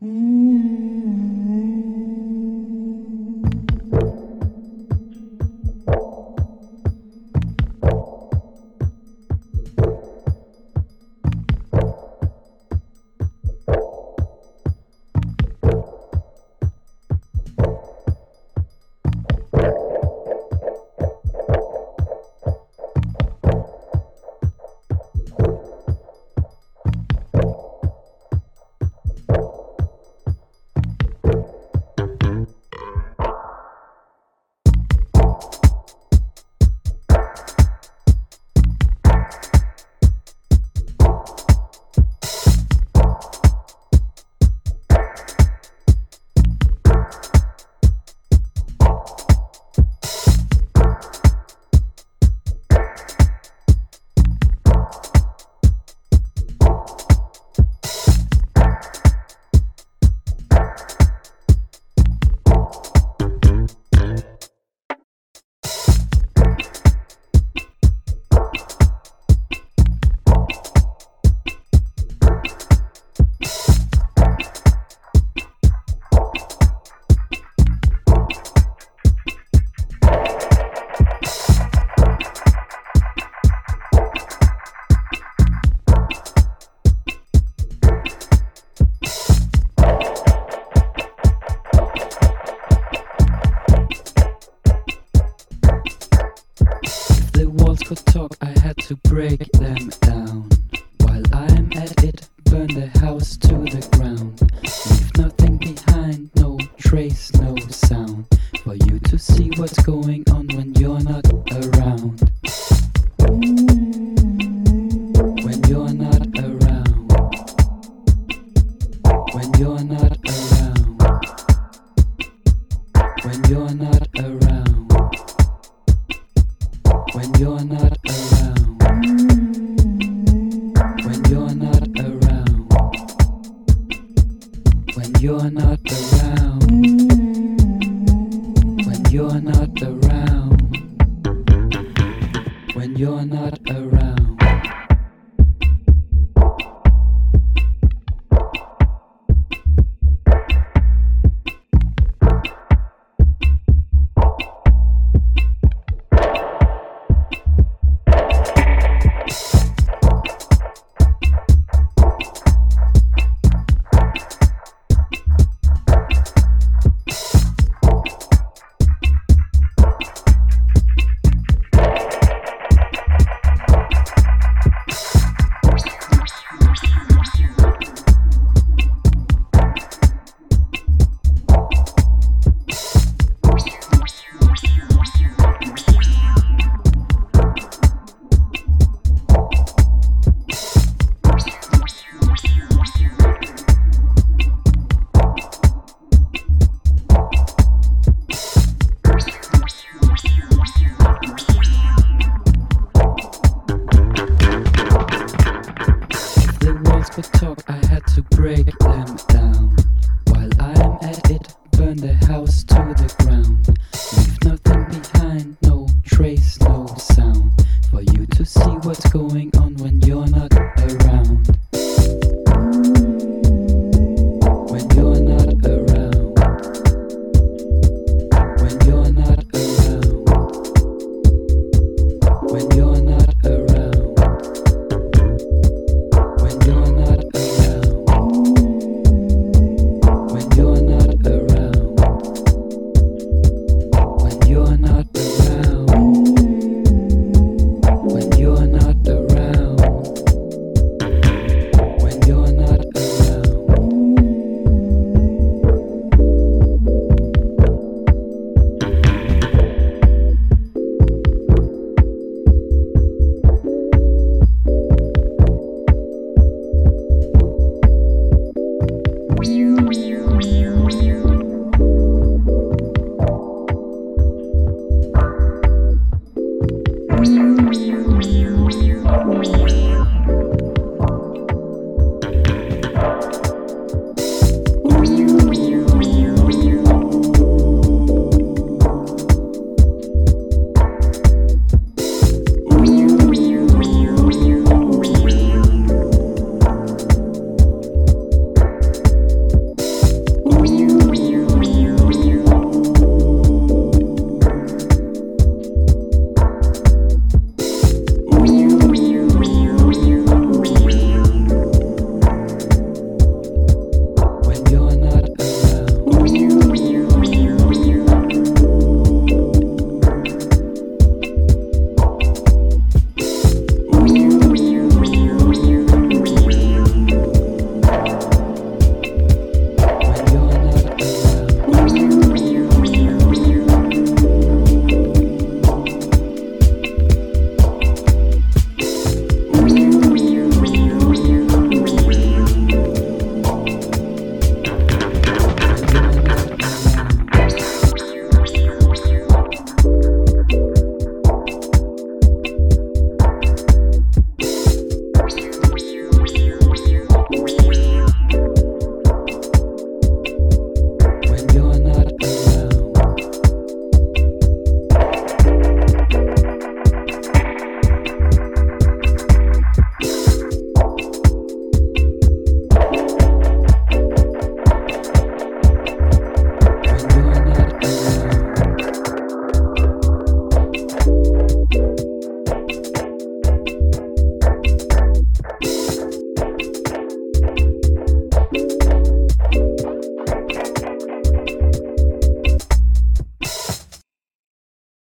could talk, I had to break them down. While I'm at it, burn the house to the ground. Leave nothing behind, no trace, no sound. For you to see what's going on when you're not around. When you're not around. When you're not around. When you're not around. When you're not around. When you're not around. When you're not around. When you're not around. When you're not around. Could talk, I had to break them down.